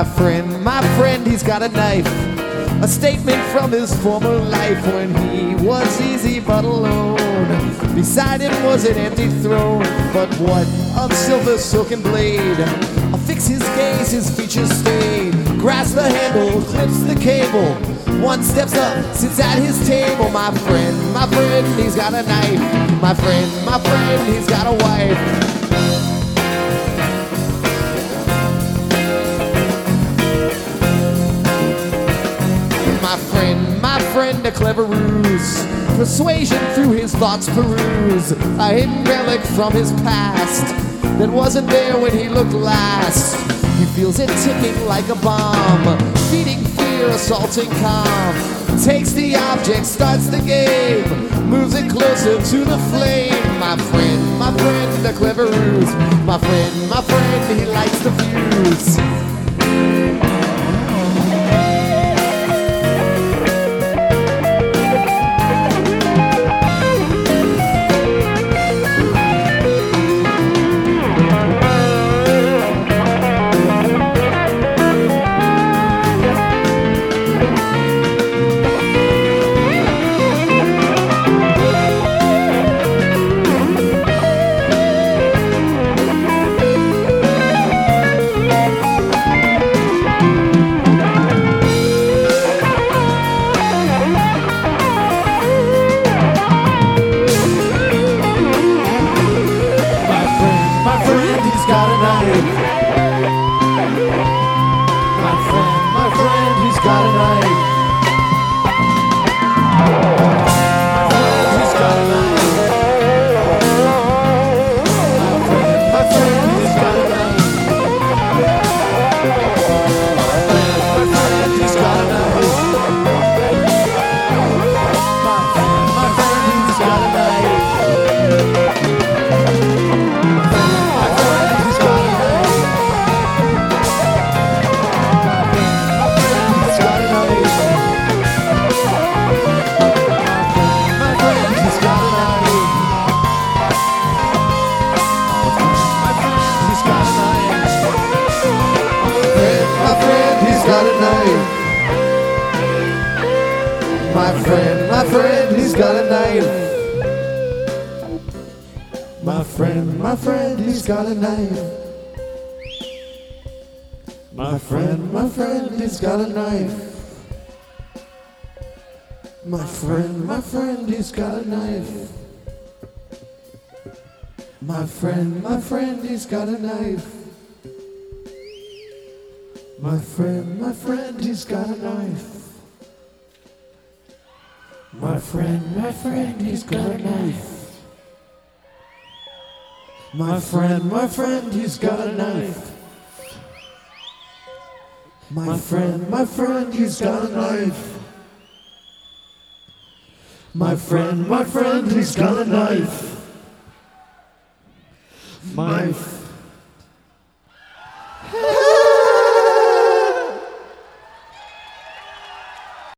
my friend, he's got a knife. A statement from his former life when he was easy but alone. Beside him was an empty throne, but what of silver silken blade? Affix his gaze, his features stayed. Grasps the handle, clips the cable. One steps up, sits at his table. My friend, he's got a knife. My friend, he's got a wife. My friend, a clever ruse. Persuasion through his thoughts peruse. A hidden relic from his past that wasn't there when he looked last. He feels it ticking like a bomb, feeding fear, assaulting calm. Takes the object, starts the game, moves it closer to the flame. My friend, a clever ruse. My friend, he lights the fuse. My friend, he's got a knife. My friend, he's got a knife. My friend, he's got a knife. My friend, he's got a knife. My friend, he's got a knife. My friend, he's got a knife. My friend, he's got a knife. My friend, he's got a knife. My friend, he's got a knife. My friend, he's got a knife. My